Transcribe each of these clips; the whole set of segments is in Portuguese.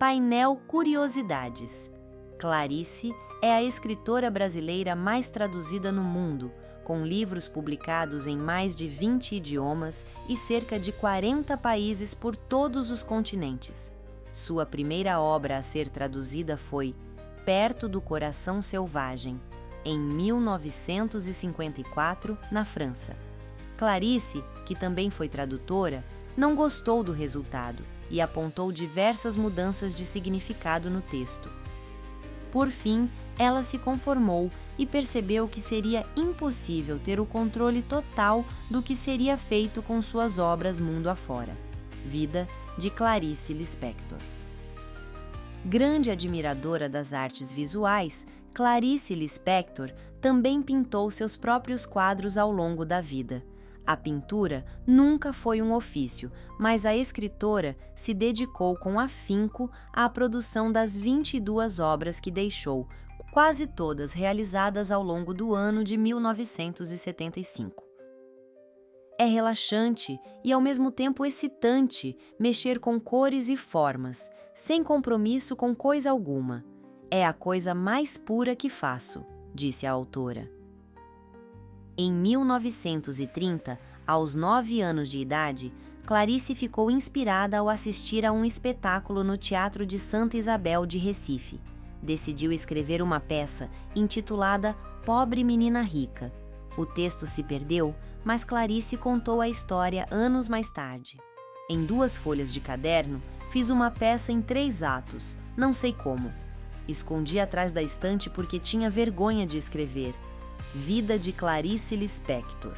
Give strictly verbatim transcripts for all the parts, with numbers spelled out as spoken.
Painel Curiosidades. Clarice é a escritora brasileira mais traduzida no mundo, com livros publicados em mais de vinte idiomas e cerca de quarenta países por todos os continentes. Sua primeira obra a ser traduzida foi Perto do Coração Selvagem, em mil novecentos e cinquenta e quatro, na França. Clarice, que também foi tradutora, não gostou do resultado e apontou diversas mudanças de significado no texto. Por fim, ela se conformou e percebeu que seria impossível ter o controle total do que seria feito com suas obras mundo afora. Vida de Clarice Lispector. Grande admiradora das artes visuais, Clarice Lispector também pintou seus próprios quadros ao longo da vida. A pintura nunca foi um ofício, mas a escritora se dedicou com afinco à produção das vinte e duas obras que deixou, quase todas realizadas ao longo do ano de mil novecentos e setenta e cinco. É relaxante e ao mesmo tempo excitante mexer com cores e formas, sem compromisso com coisa alguma. É a coisa mais pura que faço, disse a autora. Em mil novecentos e trinta, aos nove anos de idade, Clarice ficou inspirada ao assistir a um espetáculo no Teatro de Santa Isabel de Recife. Decidiu escrever uma peça intitulada Pobre Menina Rica. O texto se perdeu, mas Clarice contou a história anos mais tarde. Em duas folhas de caderno, fiz uma peça em três atos, não sei como. Escondi atrás da estante porque tinha vergonha de escrever. Vida de Clarice Lispector.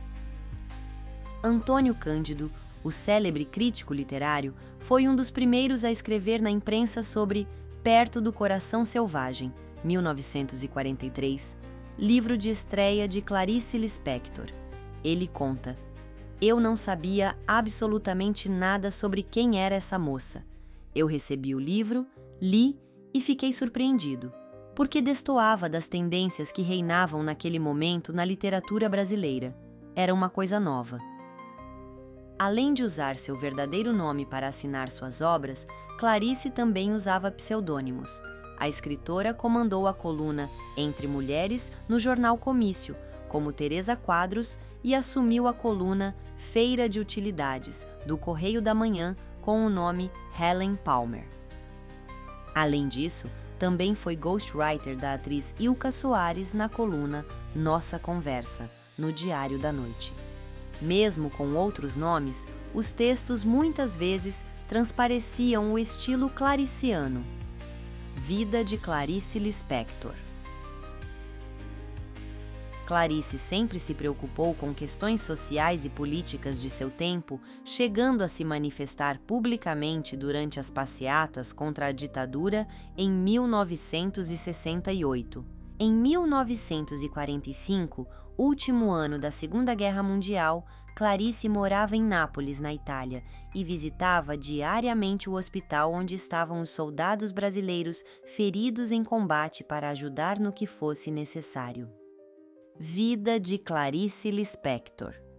Antônio Cândido, o célebre crítico literário, foi um dos primeiros a escrever na imprensa sobre Perto do Coração Selvagem, mil novecentos e quarenta e três, livro de estreia de Clarice Lispector. Ele conta: Eu não sabia absolutamente nada sobre quem era essa moça. Eu recebi o livro, li e fiquei surpreendido, porque destoava das tendências que reinavam naquele momento na literatura brasileira. Era uma coisa nova. Além de usar seu verdadeiro nome para assinar suas obras, Clarice também usava pseudônimos. A escritora comandou a coluna Entre Mulheres no jornal Comício, como Teresa Quadros, e assumiu a coluna Feira de Utilidades, do Correio da Manhã, com o nome Helen Palmer. Além disso, também foi ghostwriter da atriz Ilka Soares na coluna Nossa Conversa, no Diário da Noite. Mesmo com outros nomes, os textos muitas vezes transpareciam o estilo clariciano. Vida de Clarice Lispector. Clarice sempre se preocupou com questões sociais e políticas de seu tempo, chegando a se manifestar publicamente durante as passeatas contra a ditadura em mil novecentos e sessenta e oito. Em mil novecentos e quarenta e cinco, último ano da Segunda Guerra Mundial, Clarice morava em Nápoles, na Itália, e visitava diariamente o hospital onde estavam os soldados brasileiros feridos em combate para ajudar no que fosse necessário. Vida de Clarice Lispector.